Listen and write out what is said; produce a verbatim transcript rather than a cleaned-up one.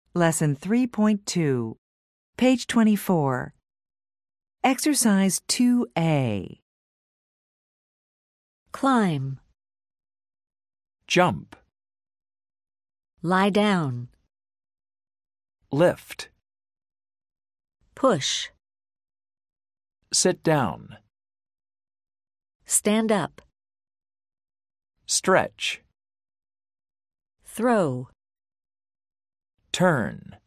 Lesson three point two, page twenty-four. Exercise two A. Climb. Jump. Lie down. Lift. Push. Sit down. Stand up. Stretch. Throw. Turn.